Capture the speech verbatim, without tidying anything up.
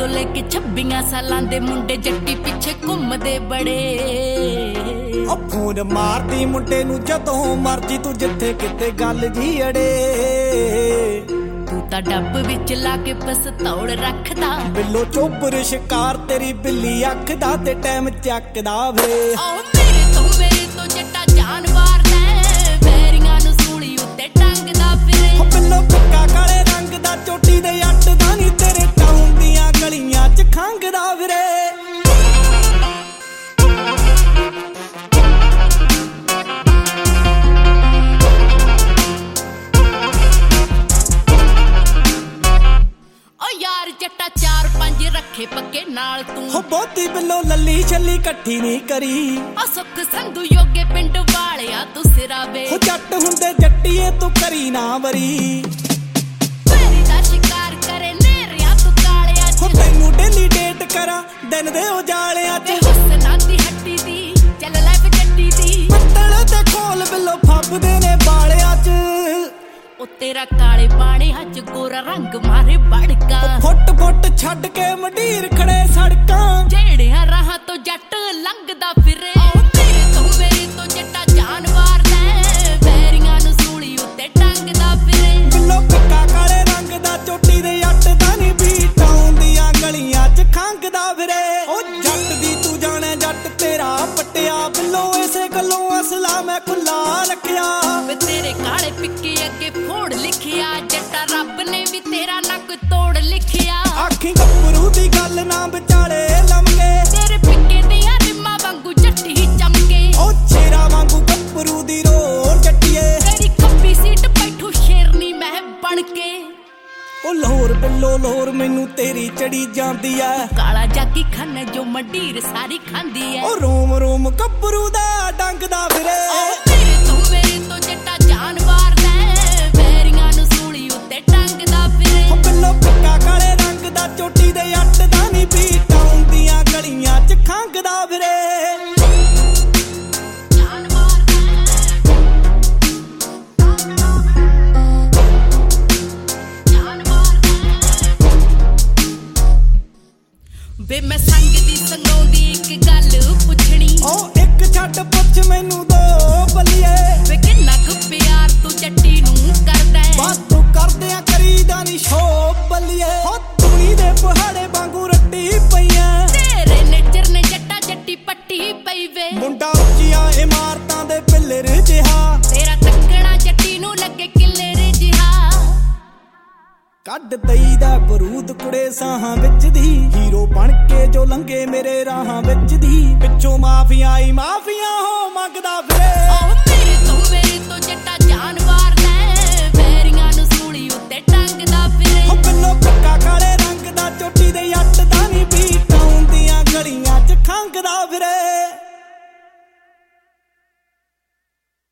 ਤੋਂ ਲੈ ਕੇ ਛੱਬੀਆਂ ਸਾਲਾਂ ਦੇ ਮੁੰਡੇ ਜੱਟੀ ਪਿੱਛੇ ਘੁੰਮਦੇ ਬੜੇ। ਉਹ ਫੋਨ ਮਾਰਦੀ ਮੁੰਡੇ ਨੂੰ ਜਦੋਂ ਮਰਜੀ ਤੂੰ ਜਿੱਥੇ ਕਿਤੇ ਗੱਲ ਜੀ ਅੜੇ। ਤੂੰ ਤਾਂ ਡੱਬ ਵਿੱਚ ਲਾ ਕੇ ਪਸਤੌਲ ਰੱਖਦਾ, ਬਿੱਲੋ ਚੋਬਰ ਸ਼ਿਕਾਰ ਤੇਰੀ ਬਿੱਲੀ ਅੱਖ ਦਾ ਤੇ ਟਾਈਮ ਚੱਕਦਾ ਵੇ। ਓ ਮੇਰੇ ਤੋਂ ਮੇਰੇ ਤੋਂ ਜੱਟਾ ਜਾਨ ਵਾਰਦਾ, ਵੈਰੀਆਂ ਨੂੰ ਸੂਲੀ ਉੱਤੇ ਟੰਗਦਾ ਫਿਰੇ। ਉਹ ਬਿੱਲੋ ਫਿੱਕਾ ਕਾਲੇ ਰੰਗ ਦਾ ਚੋਟੀ ਦੇ ਅੱਟ ਦਾ ਨੀ ਤੇਰੇ ਟਾਊਨ ਦੀਆਂ ਗਲੀਆਂ ਚ ਖੰਗਦਾ ਫਿਰੇ। ਜੱਟਾ ਚਾਰ ਪੰਜ ਰੱਖੇ ਪੱਕੇ ਨਾਲ ਤੂੰ, ਹੋ ਬਹੁਤੀ ਬਿੱਲੋ ਲੱਲੀ ਛੱਲੀ ਇਕੱਠੀ ਨਹੀਂ ਕਰੀ। ਆ ਸੁੱਖ ਸੰਧੂ ਯੋਗੇ ਪਿੰਡ ਵਾਲਿਆ ਤੂੰ ਸਿਰਾ ਵੇ। ਹੋ ਜੱਟ ਹੁੰਦੇ ਜੱਟੀਏ ਤੂੰ ਕਰੀ ਨਾ ਵਰੀ, ਮੇਰੀ ਦਾ ਸ਼ਿਕਾਰ ਕਰੇ ਨੇਰਿਆ ਤੂੰ ਕਾਲਿਆ ਚ। ਹੋ ਤੈਨੂੰ ਡੇਲੀ ਡੇਟ ਕਰਾਂ ਦਿਨ ਦੇ ਉਜਾਲਿਆਂ ਚ। ਹੁਸਨਾ ਦੀ ਹੱਟੀ ਦੀ ਚੱਲ ਲੈ ਜੱਟੀ ਦੀ, ਪੱਤਲ ਤੇ ਖੋਲ ਬਿੱਲੋ ਫੱਬਦੇ ਨੇ ਬਾਲਿਆਂ ਚ। ਉਹ ਤੇਰਾ ਕਾਲੇ ਪਾਣੀ ਹੱਜ ਗੋਰਾ ਰੰਗ ਮਾਰੇ ਬੜਕਾ, ਫੁੱਟ ਫੁੱਟ ਛੱਡ ਕੇ ਮੰਡੀਰ ਖੜੇ ਸੜਕਾਂ। ਜਿਹੜਿਆਂ ਰਾਹਾਂ ਤੋਂ ਜੱਟ ਲੰਘਦਾ ਫਿਰੇ। ਓ ਮੇਰੇ ਤੋਂ ਮੇਰੇ ਤੋਂ ਜੱਟਾ ਜਾਨ ਵਾਰਦਾ, ਵੈਰੀਆਂ ਨੂੰ ਸੂਲੀ ਉੱਤੇ ਟੰਗਦਾ ਫਿਰੇ। ਬਿੱਲੋ ਫਿੱਕਾ ਕਾਲੇ ਰੰਗ ਦਾ ਚੋਟੀ ਦੇ ਅੱਟ ਦਾ ਨੀ ਵੀ ਟਾਊਨ ਦੀਆਂ ਗਲੀਆਂ ਚ ਖੰਗਦਾ ਫਿਰੇ। ਓ ਜੱਟ ਦੀ ਤੂੰ ਜਾਣੇ ਜੱਟ ਤੇਰਾ ਪੱਟਿਆ ਬਿੱਲੋ, ਇਸੇ ਗੱਲੋਂ ਅਸਲਾ ਮੈਂ ਖੁੱਲਾ ਰੱਖਿਆ। ਵੇ ਤੇਰੇ ਕਾਲੇ ਪਿੱਕੇ ਅੱਗੇ ਫੋੜ ਲਿਖਿਆ, ਜੱਟਾ ਰੱਬ ਨੇ ਵੀ ਤੇਰਾ ਨੱਕ ਤੋੜ ਲਿਖਿਆ। ਆਖੀ ਗੱਭਰੂ ਦੀ ਗੱਲ ਨਾ ਵਿਚਾਲੇ ਲੰਮੇ, ਤੇਰੇ ਪਿੱਕੇ ਦੀਆਂ ਰਿੰਮਾਂ ਵਾਂਗੂ ਜੱਟੀ ਚਮਕੇ। ਓ ਸ਼ੇਰਾ ਵਾਂਗੂ ਗੱਭਰੂ ਦੀ ਰੋਲ ਜੱਟੀਏ, ਤੇਰੀ ਖੱਬੀ ਸੀਟ ਬੈਠੂ ਸ਼ੇਰਨੀ ਮੈਂ ਬਣ ਕੇ। ਓ ਲਾਹੌਰ ਬਿੱਲੋ ਲਾਹੌਰ ਮੈਨੂੰ ਤੇਰੀ ਚੜੀ ਜਾਂਦੀ ਐ। ਕਾਲਾ ਜਾਗੀ ਖਾਨਾ ਜੋ ਮੰਡੀਰ ਸਾਰੀ ਖਾਂਦੀ ਐ। ਓ ਰੋਮ ਰੋਮ ਗੱਭਰੂ ਦਾ ਡੰਗਦਾ ਫਿਰੇ। ਮੇਰੇ ਤੋਂ ਮੇਰੇ ਤੋਂ ਜੱਟਾ ਜਾਨ ਵਾਰਦਾ, ਵੈਰੀਆਂ ਨੂੰ ਸੂਲੀ ਉੱਤੇ ਟੰਗਦਾ ਫਿਰੇ। ਓ ਬਿੱਲੋ ਫਿੱਕਾ ਕਾਲੇ ਰੰਗ ਦਾ ਚੋਟੀ ਦੇ ਅੱਟ ਦਾ ਨੀ ਵੀ ਟਾਊਨ ਦੀਆਂ ਗਲੀਆਂ ਚ ਖੰਗਦਾ ਫਿਰੇ। ਵੇ ਮੈਂ ਸੰਗ ਦੀ ਸੰਗਾਉਂਦੀ ਇੱਕ ਗੱਲ ਪੁੱਛਣੀ, ਓ ਇੱਕ ਛੱਡ ਪੁੱਛ ਮੈਨੂੰ ਦੋ ਬੱਲੀਏ। ਵੇ ਕਿੰਨਾ ਕੁ ਪਿਆਰ ਤੂੰ ਜੱਟੀ ਨੂੰ ਕਰਦਾ, ਬਸ ਤੂੰ ਕਰਦਿਆਂ ਕਰੀਦਾ ਨੀ ਸ਼ੋ ਬੱਲੀਏ। ਹੋ ਤੂੜੀ ਦੇ ਪਹਾੜੇ ਵਾਂਗੂ ਰੱਟੀ ਪਈਆਂ, ਤੇਰੇ ਨੇਚਰ ਨੇ ਜੱਟਾ ਜੱਟੀ ਪੱਟੀ ਪਈ ਵੇ। ਮੁੰਡਾ ਉੱਚੀਆਂ ਇਮਾਰਤਾਂ ਦੇ ਪਿੱਲਰ ਜਿਹਾ, ਤੇਰਾ ਤੱਕਣਾ ਜੱਟੀ ਨੂੰ ਲੱਗੇ ਕਿੱਲਰ ਜਿਹਾ। ਕੱਢ ਦਈਦਾ ਬਰੂਦ ਕੁੜੇ ਸਾਹਾਂ ਵਿੱਚ ਦੀ, ਹੀਰੋ ਬਣ ਕੇ ਜੋ ਲੰਘੇ ਮੇਰੇ ਰਾਹਾਂ ਵਿੱਚ ਦੀ। ਪਿੱਛੋਂ ਮਾਫੀਆਂ ਹੀ ਮਾਫੀਆਂ ਹੋ ਮੰਗਦਾ ਫਿਰੇ।